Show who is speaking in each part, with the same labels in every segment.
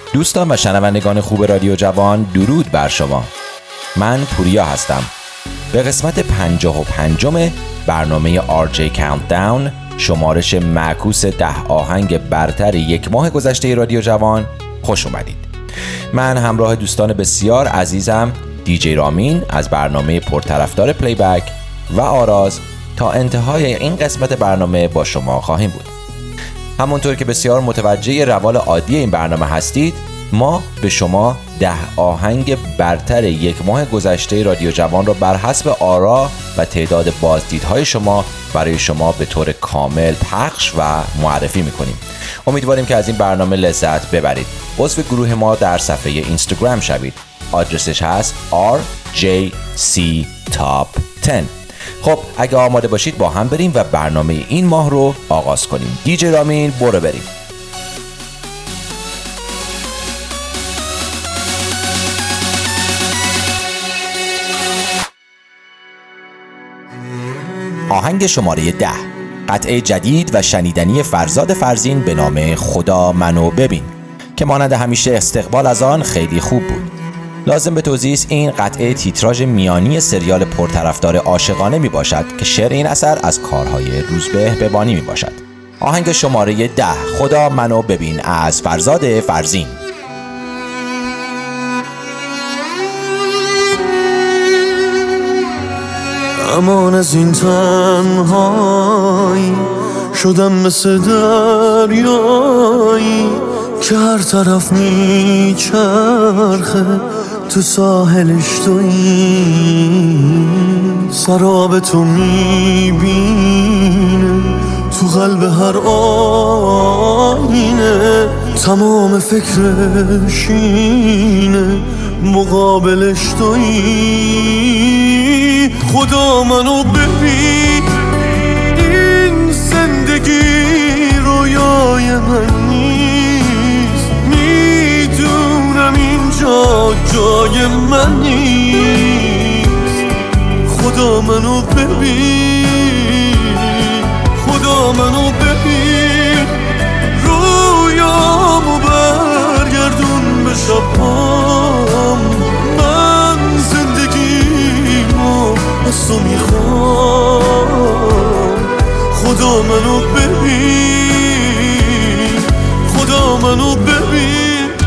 Speaker 1: دوستان و شنوندگان خوب رادیو جوان، درود بر شما. من پوریا هستم. به قسمت 55 برنامه RJ Countdown، شمارش معکوس 10 آهنگ برتر یک ماه گذشته رادیو جوان، خوش اومدید. من همراه دوستان بسیار عزیزم دیجی رامین از برنامه پرطرفدار پلیبک و آراز تا انتهای این قسمت برنامه با شما خواهیم بود. همونطور که بسیار متوجه روال عادی این برنامه هستید، ما به شما 10 آهنگ برتر یک ماه گذشته رادیو جوان را بر حسب آرا و تعداد بازدیدهای شما برای شما به طور کامل پخش و معرفی میکنیم. امیدواریم که از این برنامه لذت ببرید. عضو گروه ما در صفحه اینستاگرام شوید. آدرسش هست RJC Top 10. خب اگه آماده باشید با هم بریم و برنامه این ماه رو آغاز کنیم. دیجی رامین برو بریم. آهنگ شماره 10، قطعه جدید و شنیدنی فرزاد فرزین به نام خدا منو ببین که مانند همیشه استقبال از آن خیلی خوب بود. لازم به توضیح است این قطعه تیتراژ میانی سریال پرطرفدار عاشقانه می باشد که شعر این اثر از کارهای روزبه بهبانی می باشد. آهنگ شماره 10، خدا منو ببین از فرزاد فرزین.
Speaker 2: امان از این تنهایی شدم مثل دریایی که هر طرف میچرخه تو ساحلش تویی، سراب تو میبینه تو قلب هر آینه، تمام فکرش اینه مقابلش تویی. خدا منو ببین، این زندگی رویای من نیست، میدونم اینجا جای من نیست. خدا منو ببین، خدا منو ببین، رویامو برگردون به شبام. من زندگیمو از تو میخوام. خدا منو ببین، خدا منو ببین.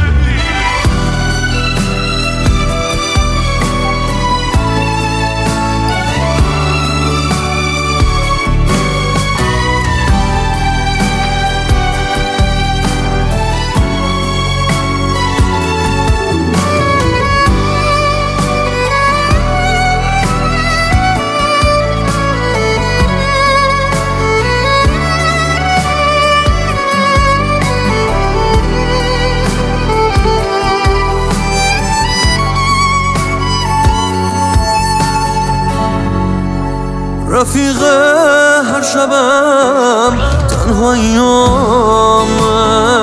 Speaker 2: رفیق هر شبم تنهاییامه،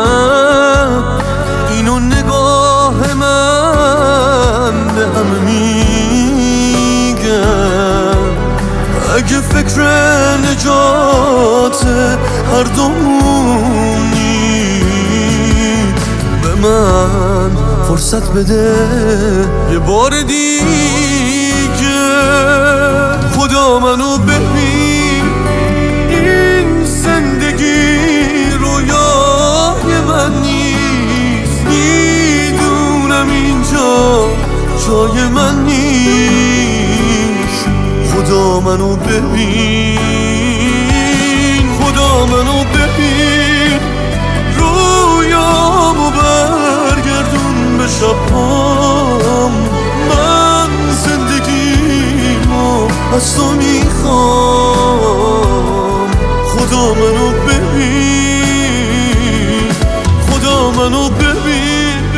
Speaker 2: اینو نگاه من به همه میگه. اگه فکر نجات هر دومونی، به من فرصت بده یه بار دیگه. خدا منو ببین، این زندگی رویای من نیست، میدونم اینجا جای من نیست. خدا منو ببین، خدا منو ببین، رویامو برگردون به شبام. من زندگیمو از تو میخوام. خدا منو ببین، خدا منو ببین.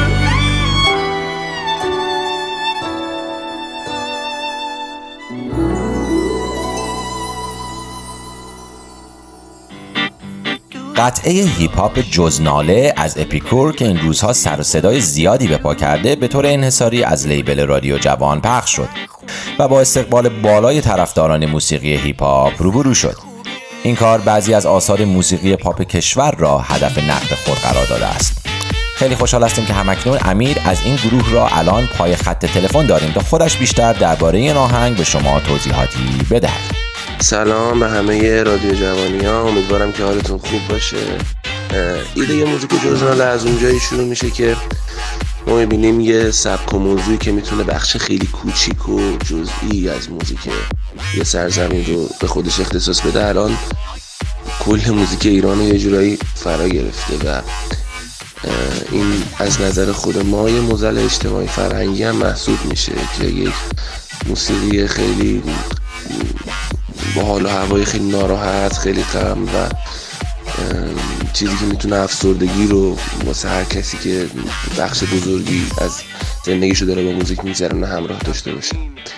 Speaker 1: قطعه هیپ هاپ جزناله از اپیکور که این روزها سر و صدای زیادی به پا کرده، به طور انحصاری از لیبل رادیو جوان پخش شد و با استقبال بالای طرفداران موسیقی هیپ هاپ روبرو شد. این کار بعضی از آثار موسیقی پاپ کشور را هدف نقد خود قرار داده است. خیلی خوشحال هستیم که همکنون امیر از این گروه را الان پای خط تلفن داریم تا خودش بیشتر درباره این آهنگ به شما توضیحاتی بدهد.
Speaker 3: سلام به همه رادیو جوانی‌ها، امیدوارم که حالتون خوب باشه. ایده یه موزیک جزناله از اونجایی شروع میشه که ما میبینیم یه سبک و موضوعی که میتونه بخش خیلی کوچیک و جزئی از موزیک یه سرزمین رو به خودش اختصاص بده. الان کل موزیک ایران یه جورایی فرا گرفته و این از نظر خود ما یه معضل اجتماعی فرهنگی هم محسوب میشه که یک موسیقی خیلی با حال و هوای خیلی ناراحت، خیلی غم و چیزی که میتونه افسردگی رو واسه هر کسی که بخش بزرگی از زندگیشو داره با موزیک میگذرونه همراه داشته باشه.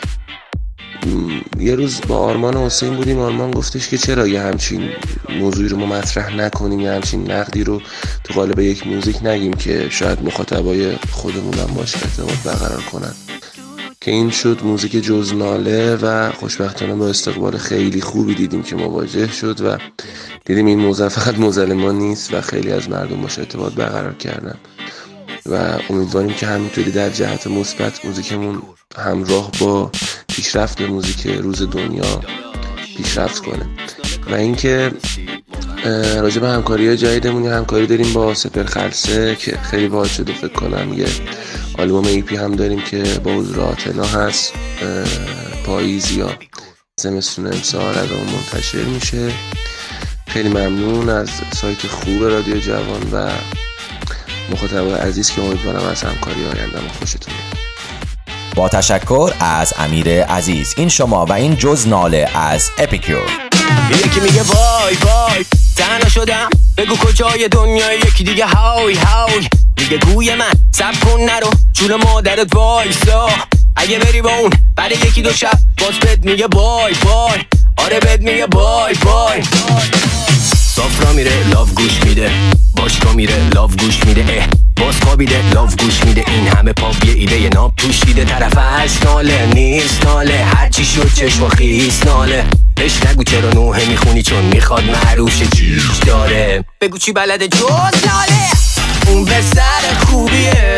Speaker 3: یه روز با آرمان حسین بودیم، آرمان گفتش که چرا یه همچین موضوعی رو ما مطرح نکنیم، یه همچین نقدی رو تو قالب یک موزیک نگیم که شاید مخاطبای خودمون هم باشه ارتباط برقرار کنن. که این شد موزیک جزناله و خوشبختانه با استقبال خیلی خوبی دیدیم که مواجه شد و دیدیم این موضوع فقط موضوع ما نیست و خیلی از مردم باشه ارتباط برقرار کردن و امیدواریم که همینطوری در جهت مثبت موزیکمون همراه با پیشرفت موزیک روز دنیا پیشرفت کنه. و اینکه راجع به همکاری‌های جدیدمون همکاری داریم با سپر خلسه که خیلی باحال شده. فکر کنم یه آلبوم ایپی هم داریم که با حضور آتنا هست، پاییز یا زمستون امسال از اون منتشر میشه. خیلی ممنون از سایت خوب رادیو جوان و مخاطبای عزیز که امیدوارم از همکاری آینده‌مون خوشتون بیاد.
Speaker 1: با تشکر از امیر عزیز. این شما و این جزناله از اپیکور.
Speaker 4: یکی میگه وای وای تنها شدم، بگو کجای دنیا، یکی دیگه های های دیگه گوی من سب کن نرو جون مادرت وایسا، اگه بری با اون بعد یکی دو شب باز بد میگه بای بای، آره بد میگه بای بای. صافرا میره لاو گوش میده، باشگاه میره لاو گوش میده، باز خوابیده لاو گوش میده، این همه پاپ یه ایده ناب توش دیده، طرف از ناله نیست ناله، هرچی شد چشم و خیس ناله، بهش نگو چرا نوحه میخونی چون میخواد معروف شه جیش داره، بگو چی بلده جز ناله، اون پسر خوبیه،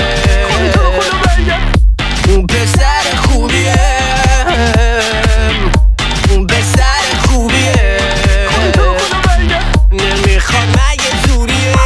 Speaker 4: اون پسر خوبیه، اون پسر خوبیه، نمیخواد مگه زوریه.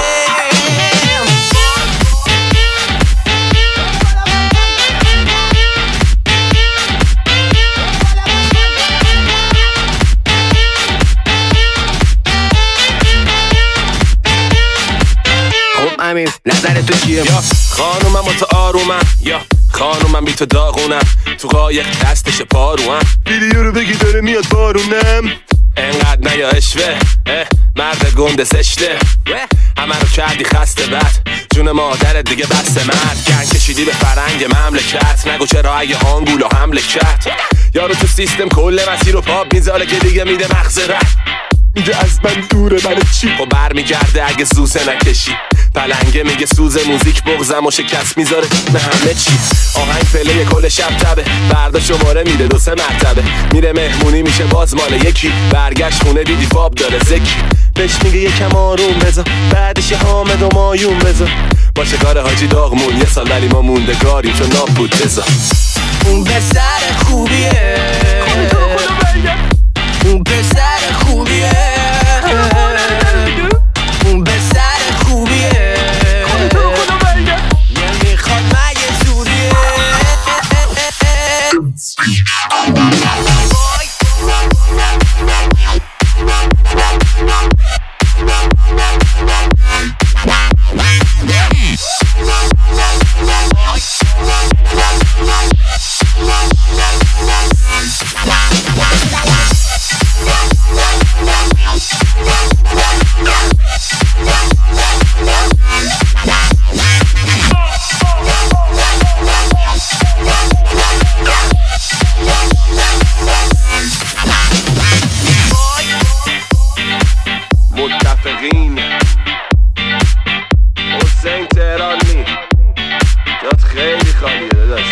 Speaker 4: خب امیر نظر تو چیه؟
Speaker 5: یا خانومم و تو آرومم، یا خانومم بی تو داغونم، تو قایق دستش پاروم، ویدیو رو بگی داره میاد بارونم، انقدر نیا اشوه مرد گنده زشته، همه رو کردی خسته بد، جون مادرت دیگه بسته مرد، گن کشیدی به فرنگ مملکت، نگو چرا اگه آنگولو حمله کرد، یارو تو سیستم کل مسیر رو پاپ میذاره که دیگه میده مغزرت، میگه از من دوره برای چی؟ خب برمیگرده اگه زوزه نکشی، پلنگه میگه سوز موزیک بغزم و شکست میذاره به همه چی، آهنگ پله کل شب تبه، فردا شماره میده 2-3 مرتبه، میره مهمونی میشه باز مال یکی، برگشت خونه دیدی فاب داره زکی، بهش میگه یکم آروم بذار، بعدش حامد و مایون بذار، باشه کار حاجی داغمون یه سال ولی ما موندگاریم چون ناب بود بذار،
Speaker 4: اون پسر خوبیه، اون پسر خوبیه، اون پسر خوبیه، نمیخواد مگه زوریه.
Speaker 5: متفقین حسین تهرانی جات خیلی خالیه داداش.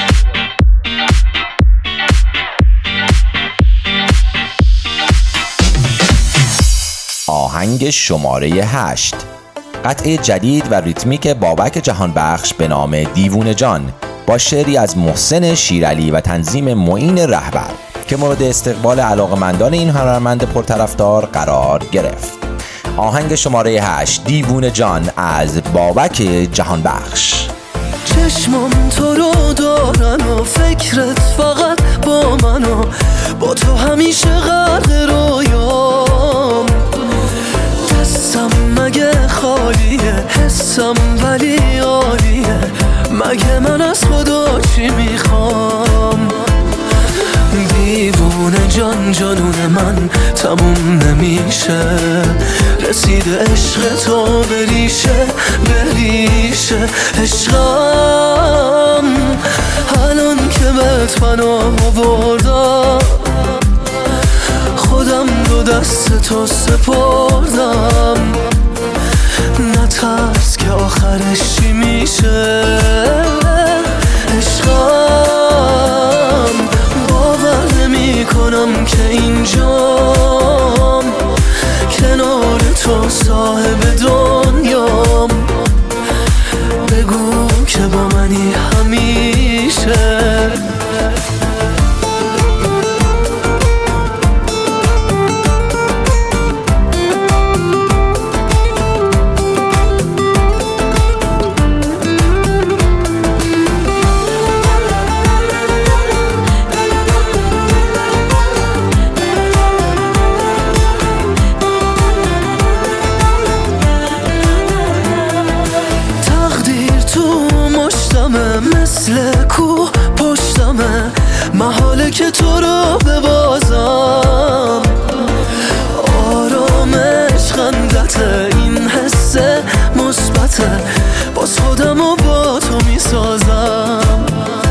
Speaker 1: آهنگ شماره 8 قطعه جدید و ریتمیک بابک جهانبخش به نام دیوونه جان با شعری از محسن شیرعلی و تنظیم معین رهبر که مورد استقبال علاقه‌مندان این هنرمند پرطرفدار قرار گرفت. آهنگ شماره 8 دیوونه جان از بابک جهانبخش.
Speaker 2: چشمم تو رو دارن و فکرت فقط با من و با تو همیشه غرق رویام. دستم مگه خالیه، حسم ولی عالیه، مگه من از خدا چی میخوام؟ دیوونه جان جانون من تموم نمیشه، رسیده عشق تو بریشه بریشه عشقم. الان که بهت پناه بردم خودم رو دست تو سپردم. نترس که آخرش چی میشه عشقم. باور نمی کنم که اینجام کنار تو صاحب دنیام. بگو که با منی همیشه. مثل کوه پشتمه، محاله که تو رو ببازم. آرامش خندته، این حس مثبته، باز خودمو با تو میسازم.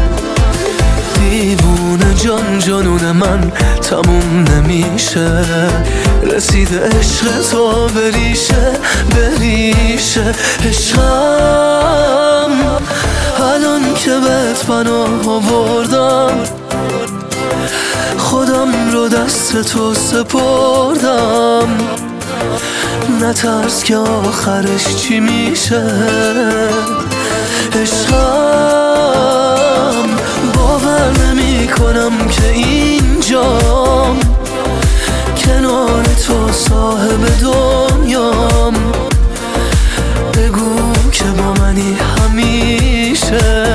Speaker 2: دیوونه جان جانون من تموم نمیشه، رسیده عشق تو بریشه بریشه عشقم. الان که بهت پناه آوردم خودم رو دست تو سپردم. نترس که آخرش چی میشه عشقم. باور نمی کنم که اینجام کنار تو صاحب دنیام. بگو که با منی همیشه.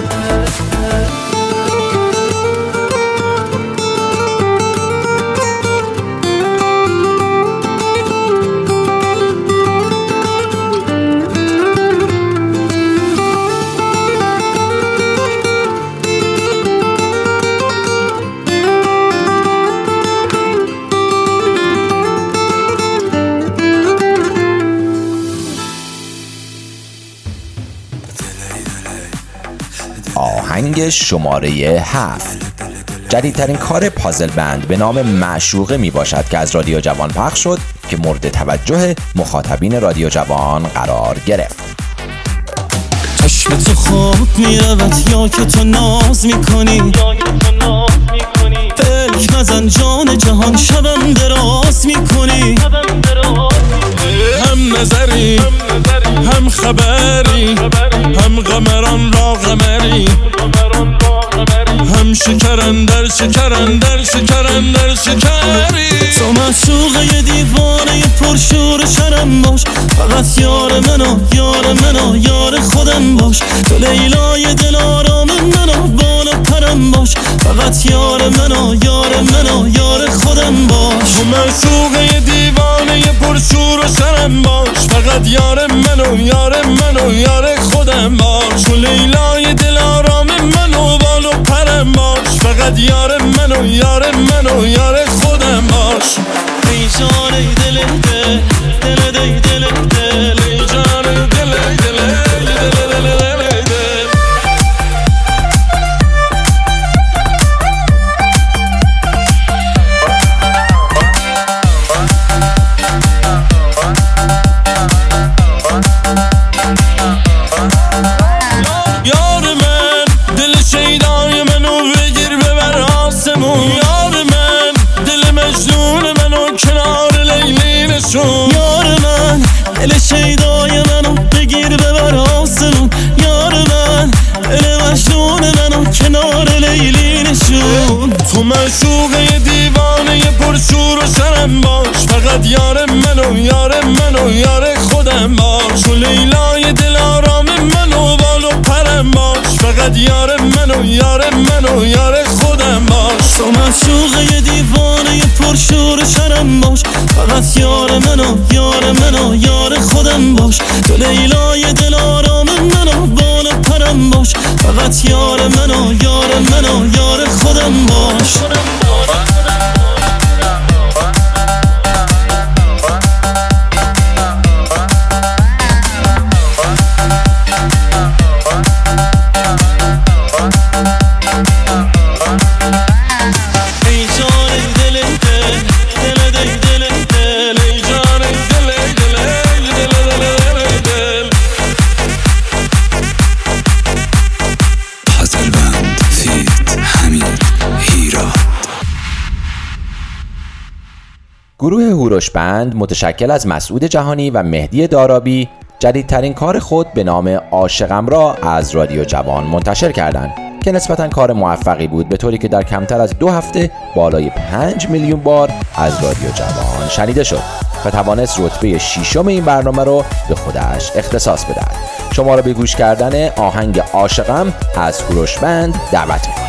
Speaker 1: آهنگ شماره 7 جدیدترین کار پازل بند به نام معشوقه می باشد که از رادیو جوان پخش شد که مورد توجه مخاطبین رادیو جوان قرار گرفت.
Speaker 2: چشم تو خواب میرود یا که تو ناز میکنی، فکر نزن جان جهان شبم دراز میکنی. هم نظری هم خبری، هم قمران را قمری، هم شکرن در شکرن در شکرن در شکری. تو معشوقه دیوانه پرشور شرم باش، فقط یار منو یار منو یار خودم باش. تو لیلای دل آرام منو بالا پرم باش، فقط یار منو یار منو یار خودم باش. تو معشوقه دیوانه پرشور شرم باش، فقط یار منو یار منو یار خودم باش. تو لیلای دل آرام منو بالا پرم باش، فقط یار منو یار منو یار خودم باش. ای جان ای دل دل دل دل دل دل ای جان ای دل دل دل دل دل. یار من دل شیدای منو بگیر ببر آسمون. یار من دل مجنون منو کنار لیلی نشون. یار من دل شیدای معشوقه دیوانه پرشور و شرم باش، فقط یار منو یار خودم باش، تو لیلای دل آرام منو بال و پرم باش، فقط یار منو یار خودم باش، تو معشوقه دیوانه پرشور و شرم باش، فقط یار منو یار خودم باش، تو لیلای دل آرام منو بال و پرم باش، فقط یار منو یار خودم باش.
Speaker 1: گروه هوروش بند متشکل از مسعود جهانی و مهدی دارابی جدیدترین کار خود به نام عاشقم را از رادیو جوان منتشر کردند که نسبتاً کار موفقی بود، به طوری که در کمتر از 2 هفته بالای 5 میلیون بار از رادیو جوان شنیده شد و توانست رتبه 6 این برنامه رو به خودش اختصاص بدهد. شما را به گوش کردن آهنگ عاشقم از هوروش بند دعوت می‌کنم.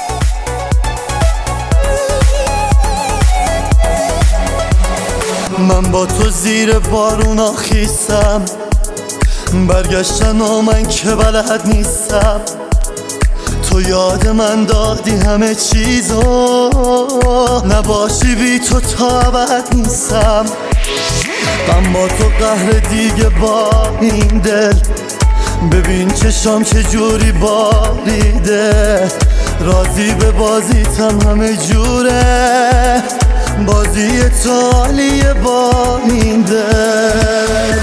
Speaker 6: من با تو زیر بارونا خیسم، برگشتن و من که بلد نیستم، تو یاد من دادی همه چیزو، نباشی بی تو تا ابد نیستم، من با تو قهر دیگه با این دل، ببین چشام چجوری باریده، راضی به بازیتم همه جوره، بازی تو عالیه با این دل.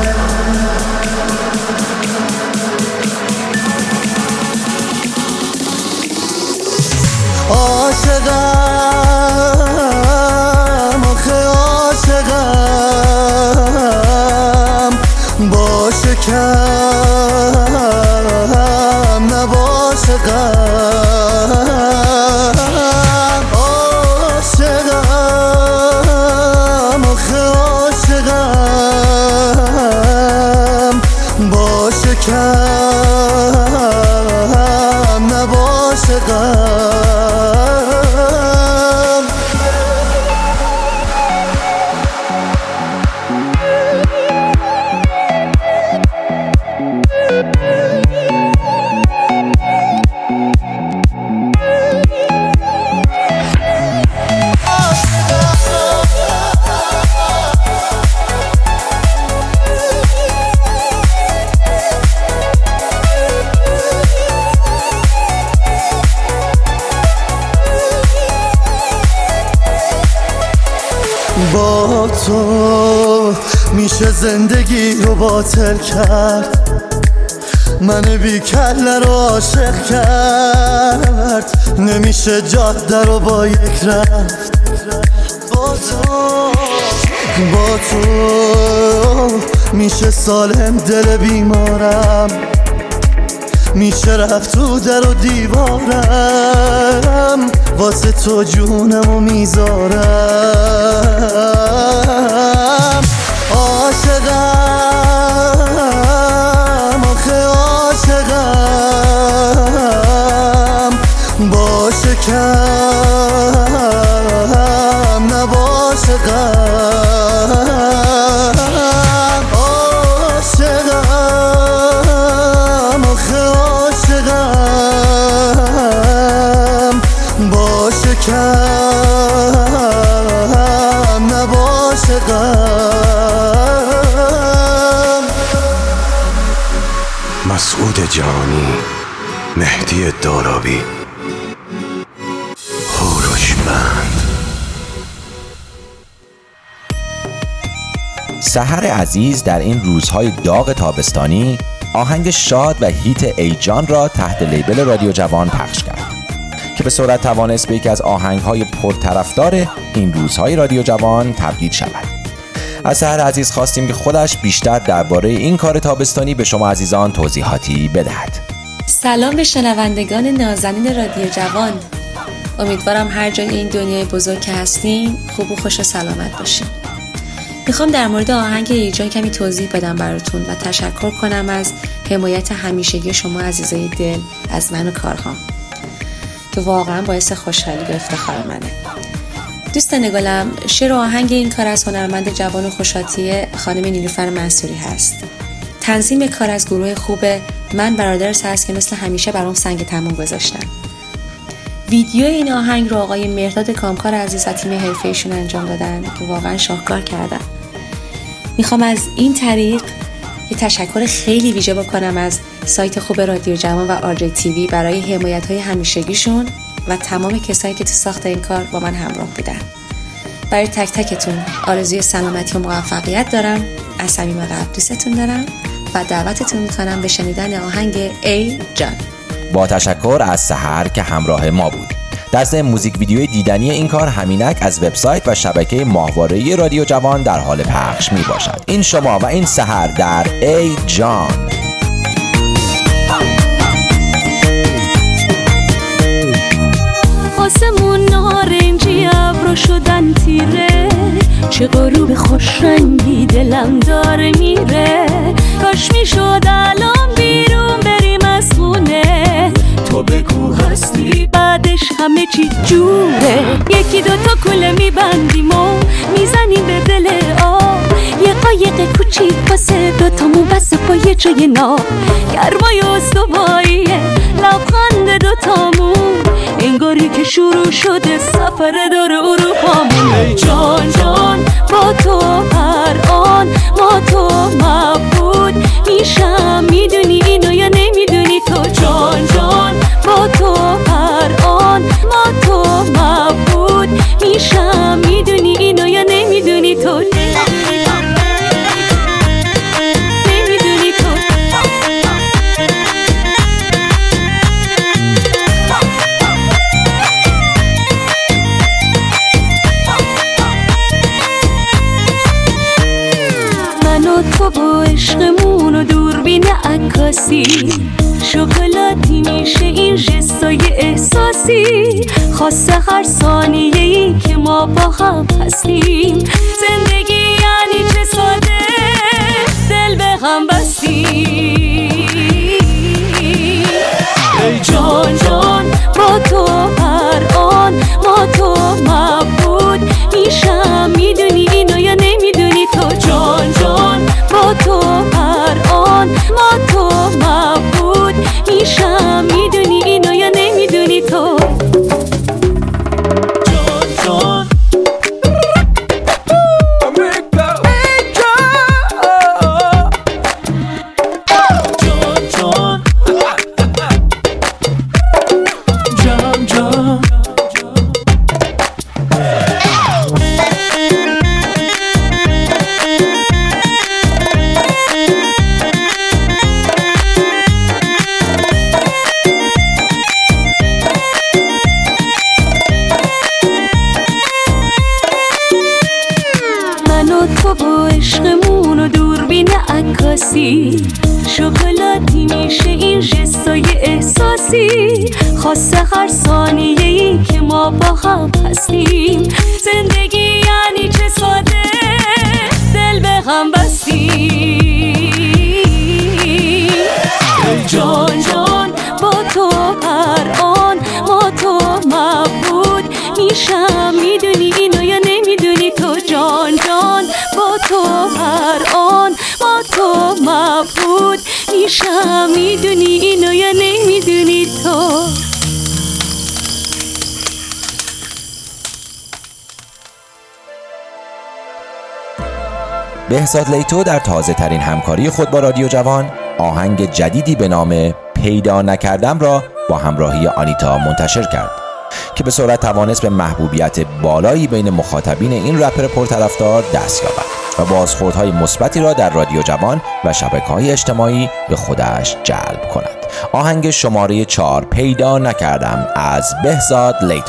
Speaker 6: عاشقم آخه عاشقم، باشه کم نباشه غم، عاشقم آخه عاشقم، باشه کم نباشه غم. با تو میشه زندگی رو باطل کرد، من بی کله رو عاشق کرد، نمیشه جاده رو با یک رفت، با تو میشه سالم دل بیمارم، میشه رفت تو در و دیوارم، واسه تو جونمو میذارم. عاشقم آخه عاشقم، باشه کم نباشه غم، عاشقم آخه عاشقم، باشه کم نباشه غم.
Speaker 7: مسعود جهانی، مهدی دارابی، هوروش بند.
Speaker 1: سحر عزیز در این روزهای داغ تابستانی آهنگ شاد و هیت ای جان را تحت لیبل رادیو جوان پخش کرد که به سرعت توانست به یکی از آهنگهای پرطرفدار این روزهای رادیو جوان تبدیل شود. از سحر عزیز خواستیم که خودش بیشتر درباره این کار تابستانی به شما عزیزان توضیحاتی بدهد.
Speaker 8: سلام به شنوندگان نازنین رادیو جوان. امیدوارم هر جای این دنیای بزرگ که هستین خوب و خوش و سلامت باشین. میخوام در مورد آهنگ ای جان کمی توضیح بدم براتون و تشکر کنم از حمایت همیشگی شما عزیزای دل از من و کارهام که واقعا باعث خوشحالی و افتخار منه. دوستان گلم، شعر و آهنگ این کار از هنرمند جوان و خوشاتی خانم نیلوفر منصوری هست. تنظیم کار از گروه خوب من برادرس هست که مثل همیشه برام سنگ تموم گذاشتن. ویدیو این آهنگ رو آقای مهرداد کامکار عزیز و تیم حرفه‌ایشون انجام دادن که واقعا شاهکار کردن. میخوام از این طریق یه تشکر خیلی ویژه بکنم از سایت خوب رادیو جوان و آرجی تیوی برای حمایت‌های همیشگیشون و تمام کسایی که تو ساخت این کار با من همراه بودن. برای تک تکتون آرزوی سلامتی و موفقیت دارم. از صمیم قلب دوستتون دارم و دعوتتون میکنم به شنیدن آهنگ ای جان.
Speaker 1: با تشکر از سحر که همراه ما بود. در ضمن موزیک ویدیوی دیدنی این کار همینک از وبسایت و شبکه ماهواره‌ای رادیو جوان در حال پخش می باشد. این شما و این سحر در ای جان.
Speaker 9: آسمون نارنجی ابرو شدن تیره، چه غروب خوش رنگی دلم داره میره. کاش میشد الان بیرون بریم از خونه، تو بگو هستی بعدش همه چی جوره. یکی دوتا کوله میبندیم و میزنیم به دل آب، یه قایق کوچیک واسه دوتامون بس با یه جای ناب. گرمای استواییه لبخند دوتامون، انگاری که شروع شده سفر دور اروپامون. ای جان جان با تو هر آن ما تو مبهود میشم، میدونی اینو یا نمیدونی تو؟ جان جان با تو هر آن ما تو مبهود میشم، میدونی اینو یا نمیدونی تو؟ تو با عشقمون و دوربین عکاسی، شکلاتی میشه این جستای احساسی. خاصه هر ثانیه‌ای که ما با هم هستیم، زندگی یعنی چه ساده دل به هم بستیم. ای جان جان با تو هر آن ما تو مبهود میشم، میدونی اینو یا نمیدونی تو؟ جان جان با تو هر آن ما تو مبهود میشم، میدونی اینو یا نمیدونی تو؟ جان شکلاتی میشه این جستای احساسی. خاصه هر ثانیه‌ای که ما با هم هستیم، زندگی یعنی چه ساده دل به هم بستیم. جان جان با تو هر آن ما تو مبهود میشم، میدونی اینو یا نمیدونی تو؟ جان جان با تو هر آن ما تو مبهود میشم، میدونی اینو یا نمیدونی تو؟
Speaker 1: بهزاد لیتو در تازه ترین همکاری خود با رادیو جوان آهنگ جدیدی به نام پیدا نکردم را با همراهی آنیتا منتشر کرد که به سرعت توانست به محبوبیت بالایی بین مخاطبین این رپر پرطرفدار دست یابد و بازخوردهای مثبتی را در رادیو جوان و شبکه‌های اجتماعی به خودش جلب کند. آهنگ شماره 4 پیدا نکردم از بهزاد لیتو.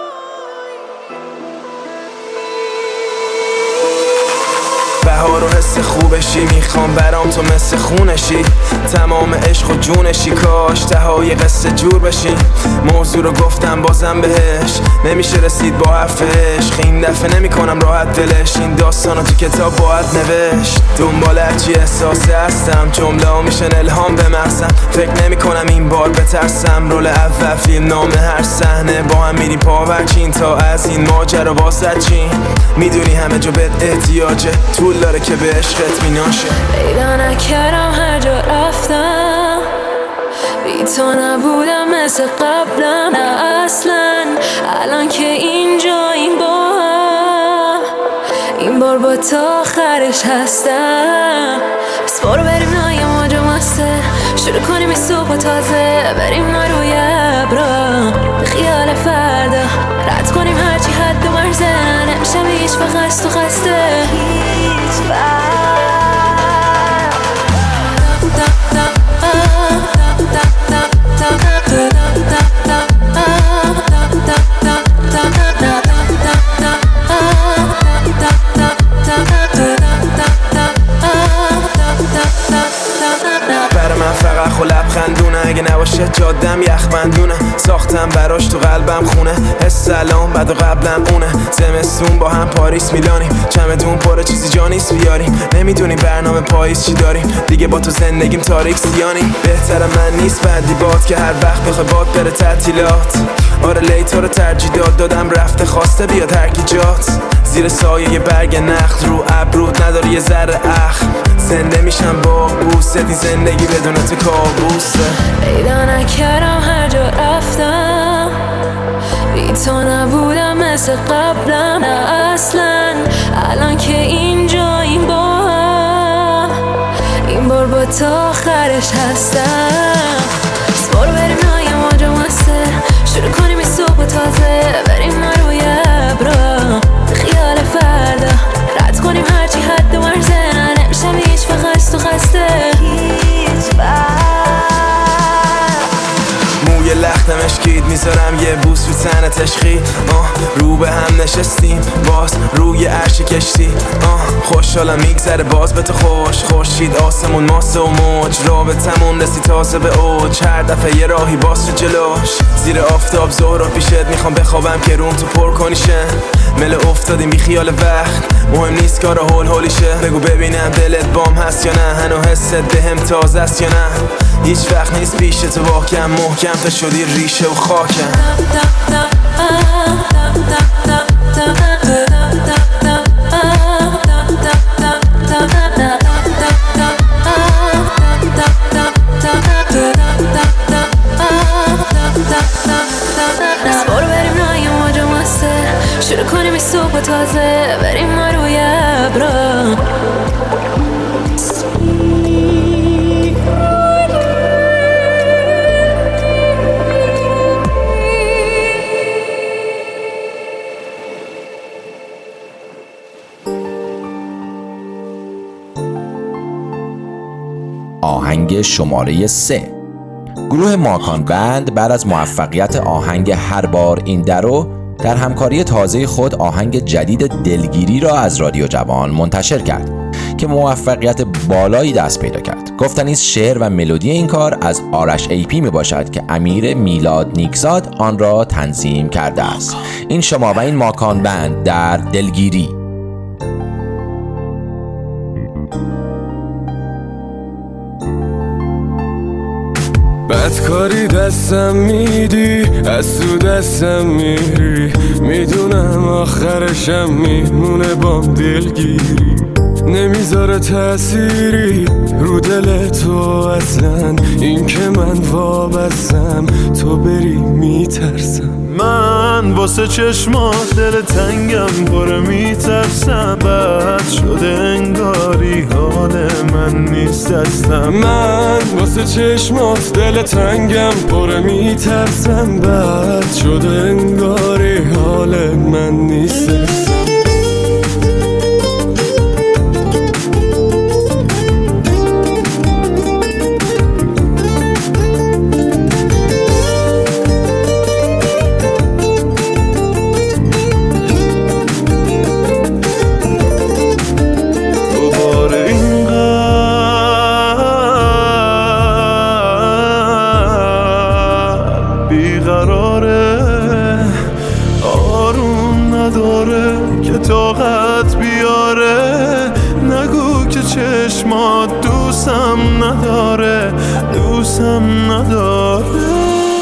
Speaker 10: بهار و حس مثل خوبشی، میخوام برام تو مثل خونشی، تمام عشق و جونشی، کاش تهای قصه جور بشین. موضوع رو گفتم بازم بهش، نمیشه رسید با حرف عشق، این دفعه نمی کنم راحت دلش، این داستانو تو کتاب باید نوشت. دنبال هرچی احساسه هستم، جمله ها میشن الهام به مغزم، فکر نمی کنم این بار بترسم، رول اول فیلم نامه هر صحنه با هم میریم پاورچین، تا از این ماجرا واسه چین، میدونی همه جا بهت احتیاجه، طول داره که به عشقت میناشه.
Speaker 9: پیدا نکردم هر جا رفتم، بی تو نبودم مثل قبلم، نه اصلا الان که اینجا این با هم، این بار با تو آخرش هستم. بس برو بریم نای موجا مسته، شروع کنیم این صبح تازه، بریم ما روی ابرا به خیال فردا، رد کنیم هرچی حد و مرزه، نمیشم هیچ وقت خست و خسته هیچ وقت.
Speaker 10: برای من فقط خو لبخندونه، اگه نباشه جادم یخبندونه، ساختم براش تو قلبم خونه، حس سلام بعد و قبلم اونه، زمستون با هم پاریس میلانیم، چمدون پر چیزی جا نیست بیاریم، نمیدونیم برنامه پاییز چی داریم، دیگه با تو زندگیم تاریک سیانیم، بهتره من نیست بعدی باد که هر وقت بخوای باد بره تعطیلات، آره لیتو رو ترجیح دادم رفته خواسته بیاد هر کی جات، زیر سایه یه برگ نخل رو ابرود نداره یه ذره اخم، زنده میشم با بوست، این زندگی بدون تو کابوسه.
Speaker 9: پیدا نکردم هر جا رفتم، بی تو نبودم مثل قبلم، نه اصلا الان که اینجا این با هم، این بار با تو آخرش هستم. بس برو بریم نای موجا مسته، شروع کنیم این صبح تازه، بریم ما روی ابرا به خیال فردا، رد کنیم هرچی حد و مرزه، نمیشم هیچ وقت خست و خسته هیچ وقت.
Speaker 10: موی لختم اشکید میذارم یه بوس رو تن تشخی، رو به هم نشستیم باز روی عرش کشتی، خوشحالم میگذره باز به تو خوش، خورشید آسمون ماسه و موج، رابطمون رسی تازه به اوج، هر دفعه یه راهی باز تو جلوش، زیر آفتاب ظهر پیشت میخوام بخوابم که روم تو پر کنیشه، مل افتادیم بی خیال وقت، مهم نیست کارا هول هولیشه، بگو ببینم دلت بام هست یا نه، هنو حست بهم تازه است یا نه، هیچ وقت نیست پیش تو واکم، محکم تا شدی ریشه و خاکم.
Speaker 9: بس برو بریم نای موجا مسته، شروع کنیم این صبح تازه، بریم ما روی ابرا.
Speaker 1: آهنگ شماره 3. گروه ماکان بند بعد از موفقیت آهنگ هر بار این درو، در همکاری تازه خود آهنگ جدید دلگیری را از رادیو جوان منتشر کرد که موفقیت بالایی دست پیدا کرد. گفتنیست شعر و ملودی این کار از آرش ایپی می باشد که امیر میلاد نیکزاد آن را تنظیم کرده است. این شما و این ماکان بند در دلگیری.
Speaker 11: بدکاری دستم میدی، از تو دستم میری، میدونم آخرشم میمونه بام دلگیری، نمیذاره تأثیری رو دل تو اصلا، این که من وابستم تو بری میترسم،
Speaker 12: من واسه چشمات دل تنگم پره میترسم، بد شده انگاری حال من نیست هستم،
Speaker 11: من واسه چشمات دل تنگم پره میترسم، بد شده انگاری حال من نیست هستم.
Speaker 12: بیقراره، آروم نداره که طاقت بیاره. نگو که چشمات دوستم نداره، دوستم نداره.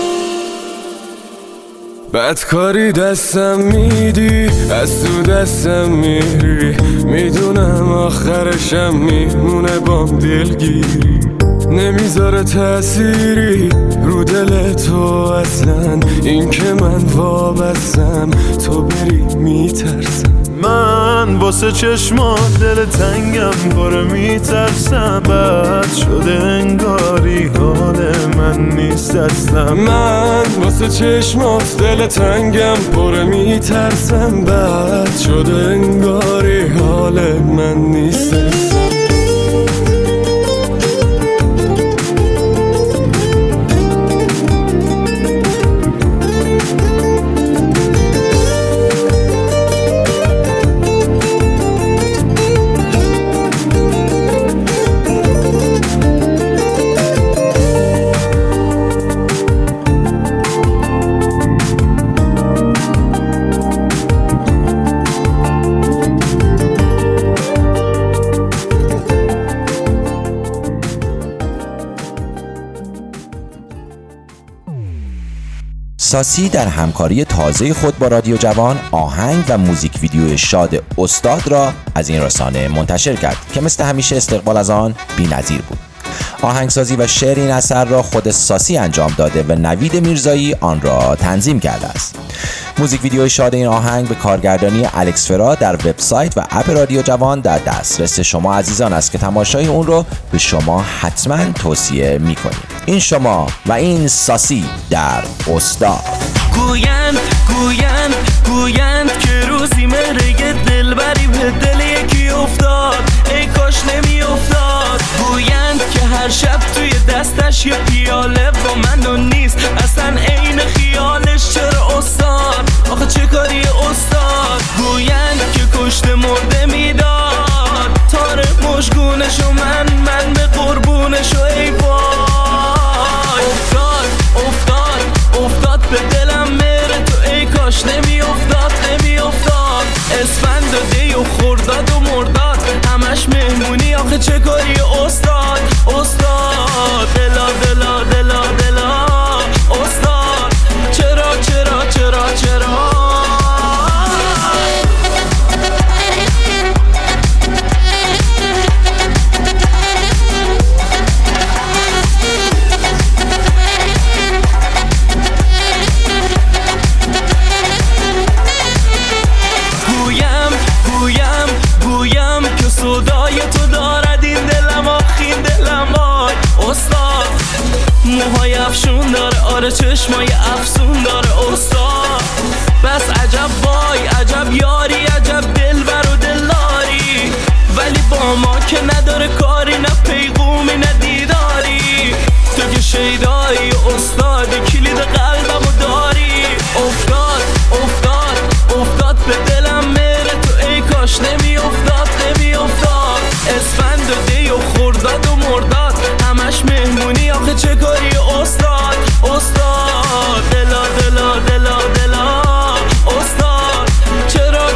Speaker 11: بدکاری دستم میدی، از تو دستم میری، میدونم آخرشم میمونه بام دلگیری. نمیذاره تأثیری رو دل تو اصلا، این که من وابستم تو بری میترسم.
Speaker 12: من واسه چشمات دل تنگم پره میترسم، بد شده انگاری حال من نیست اصلا.
Speaker 11: من واسه چشمات دل تنگم پره میترسم، بد شده انگاری حال من نیست اصلا.
Speaker 1: ساسی در همکاری تازه خود با رادیو جوان آهنگ و موزیک ویدیو شاد استاد را از این رسانه منتشر کرد که مثل همیشه استقبال از آن بی‌نظیر بود. آهنگسازی و شعر این اثر را خود ساسی انجام داده و نوید میرزایی آن را تنظیم کرده است. موزیک ویدیو شاد این آهنگ به کارگردانی الکس فرا در وبسایت و اپ رادیو جوان در دسترس شما عزیزان است که تماشای اون رو به شما حتما توصیه می‌کنیم. این شما و این ساسی در استاد.
Speaker 2: گویند که روزی مرگ دلبری به دل یکی افتاد، ای کاش نمی افتاد. گویند که هر شب توی دستش یه پیاله با من و نیست اصلا عین خیالش. چرا استاد؟ آخه چه کاری استاد؟ گویند که کشته مرده میداد، تاره مشگونشو من به قربونشو. ای وای افتاد به دلم مره تو، ای کاش نمی افتاد. اسفند و دی و خرداد و مرداد همش مهمونی. آخه چه کاری استاد؟ دلا استاد. چرا گویم که صدای تو دارد این دلم، آخین دلم. وای استاد موهای افشون داره، آره چشمای افسون داره استاد. بس عجب وای عجب یاری، عجب دلبر و دلاری، ولی با ما که نداره کاری، نه پیغومی نه دیداری. تو که شیدایی استاد، کلید قلبمو داری. افتاد به دلم مره تو، ای کاش نمی افتاد. اسفند و دی و خرداد و مرداد همش مهمونی. آخه چه کاری استاد؟ دلا استاد. چرا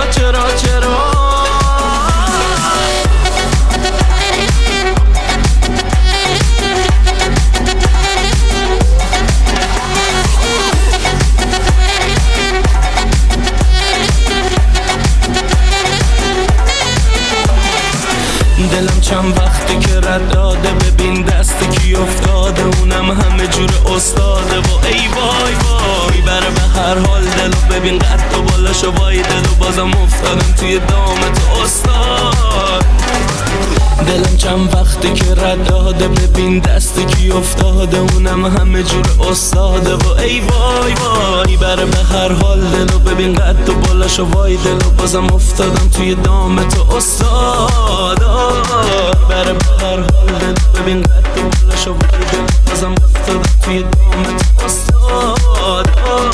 Speaker 2: دلم چند وقتی که رد داده، ببین دست کی افتاده، اونم همه جور استاده. و ای وای بره به هر حال دلو، ببین قد و بالاشو وای دلو، بازم افتادم توی دام تو استاد. دلم چند وقتی که رد داده، ببین دست کی افتاده، اونم همه جور استاده. و ای وای بره به هر حال دلو، ببین قد و بالاشو وای دلو، بازم افتادم توی دام تو استاد. بره به هر حال دلو، ببین قد و بالاشو وای دلو، بازم افتادم توی دام تو استاد.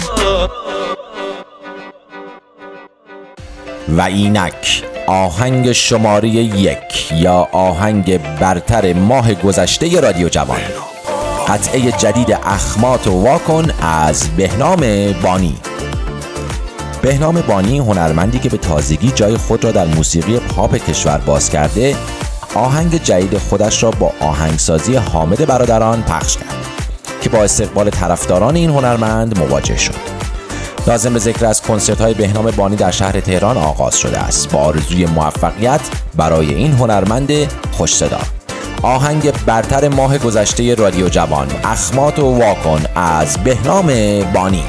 Speaker 1: و اینک آهنگ شماره 1 یا آهنگ برتر ماه گذشته رادیو جوان. قطعه جدید اخمات و واکن از بهنام بانی. بهنام بانی هنرمندی که به تازگی جای خود را در موسیقی پاپ کشور باز کرده، آهنگ جدید خودش را با آهنگسازی حامد برادران پخش کرد که با استقبال طرفداران این هنرمند مواجه شد. لازم به ذکر از کنسرت‌های بهنام بانی در شهر تهران آغاز شده است با آرزوی موفقیت برای این هنرمند خوش صدا. آهنگ برتر ماه گذشته رادیو جوان، اخمات و واکن از بهنام بانی.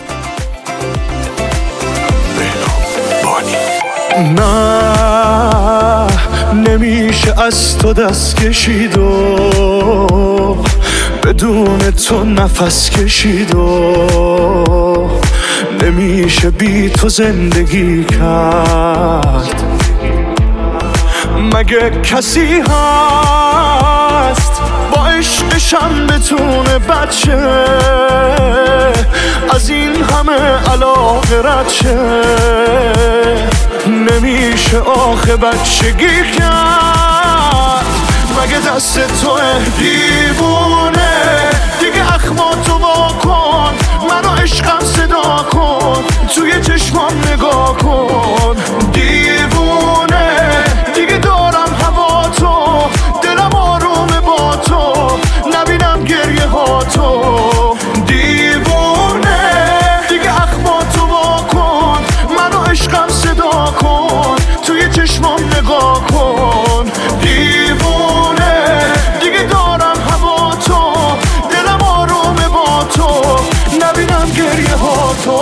Speaker 12: نه نمیشه از تو دست کشید و بدون تو نفس کشید و نمیشه بی تو زندگی کرد. مگه کسی هست با عشقشم بتونه بچه از این همه علاقه رد شه؟ نمیشه آخه بچگی کرد. مگه دست تو دیوونه دیگه اخماتو واکن، منو عشقم صدا کن، توی چشمام نگاه کن. دیوونه دیگه دارم هوا تو، دلم آرومه با تو، نبینم گریه ها تو. دیوونه دیگه اخماتو واکن، منو عشقم صدا کن، توی چشمام نگاه کن. دیوونه دیگه دارم هوا تو، دلم آرومه با تو، نبینم گریه ها تو.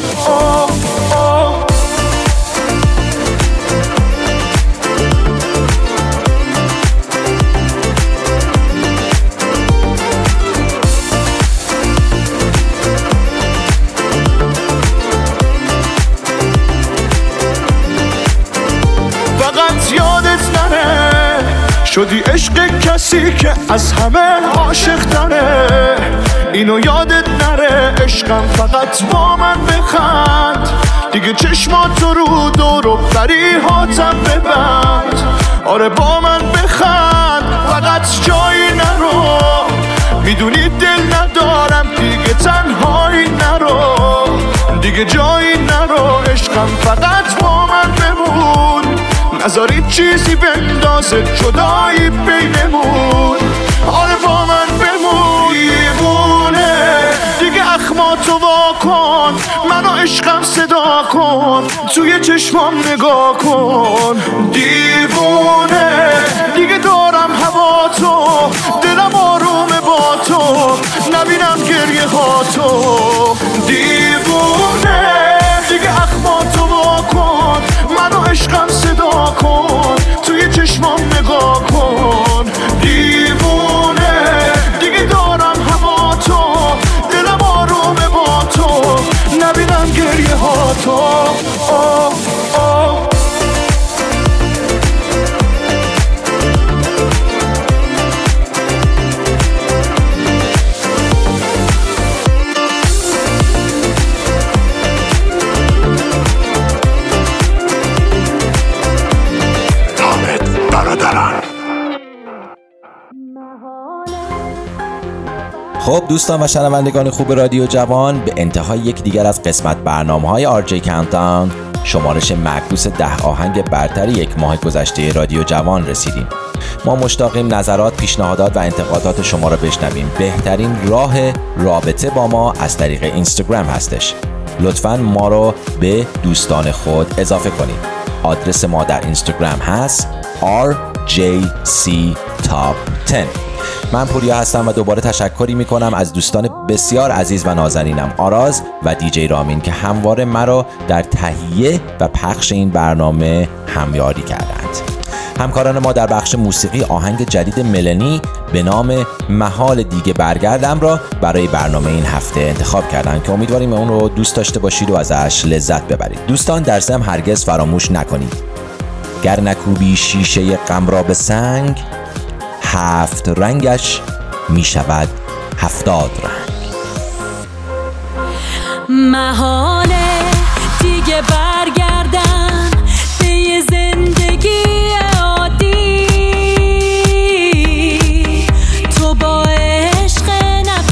Speaker 12: فقط یادت نره شدی عشق کسی که از همه عاشق تره. اینو یادت نره عشقم فقط با من بخند، دیگه چشماتو رو دور و بریهاتم ببند. آره با من بخند فقط جایی نرو، میدونی دل ندارم دیگه تنهایی نرو، دیگه جایی نرو. عشقم فقط با من بمون، نذاری چیزی بندازه جدایی بینمون. آره با من بمون. دیوونه دیگه اخماتو واکن، منو عشقم صدا کن، توی چشمام نگاه کن. دیوونه دیگه دارم هوا تو، دلم آرومه با تو، نبینم گریه ها تو. دیوونه دیگه اخماتو واکن، منو عشقم صدا کن، توی چشمام نگاه کن. دیوونه دیگه دارم هوا تو، دلم آرومه با تو، نبینم گریه ها تو.
Speaker 1: خب دوستان و شنوندگان خوب رادیو جوان، به انتهای یک دیگر از قسمت برنامه‌های RJ Countdown، شمارش معکوس 10 آهنگ برتر یک ماه گذشته رادیو جوان رسیدیم. ما مشتاقیم نظرات، پیشنهادات و انتقادات شما را بشنویم. بهترین راه رابطه با ما از طریق اینستاگرام هستش. لطفاً ما رو به دوستان خود اضافه کنید. آدرس ما در اینستاگرام هست RJC Top 10. من پوریا هستم و دوباره تشکری میکنم از دوستان بسیار عزیز و نازنینم آراز و دیجی رامین که همواره مرا در تهیه و پخش این برنامه همیاری کردند. همکاران ما در بخش موسیقی آهنگ جدید ملنی به نام محال دیگه برگردم را برای برنامه این هفته انتخاب کردند که امیدواریم اون رو دوست داشته باشید و ازش لذت ببرید. دوستان در ضمن هرگز فراموش نکنید گر نکوبی شیشه غم را به سنگ، 7 رنگش می شود 70 رنگ.
Speaker 9: محاله دیگه برگردم به یه زندگی عادی، تو با عشق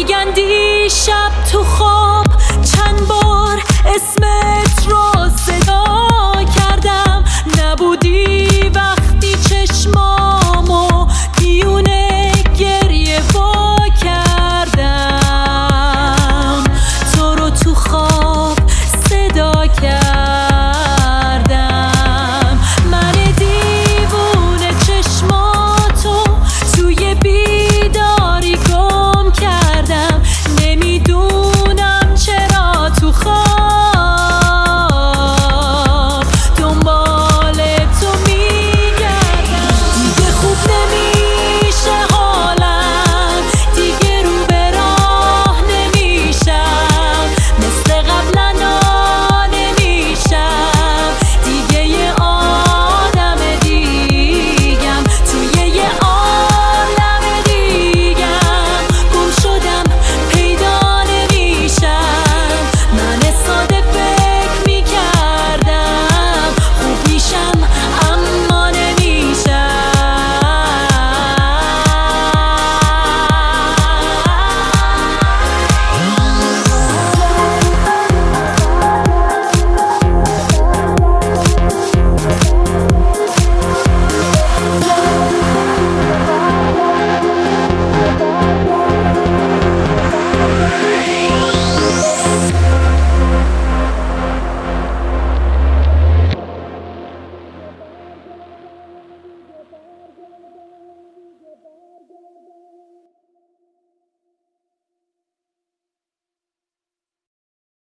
Speaker 9: میگن دیشب تو خواب چند بار اسمت رو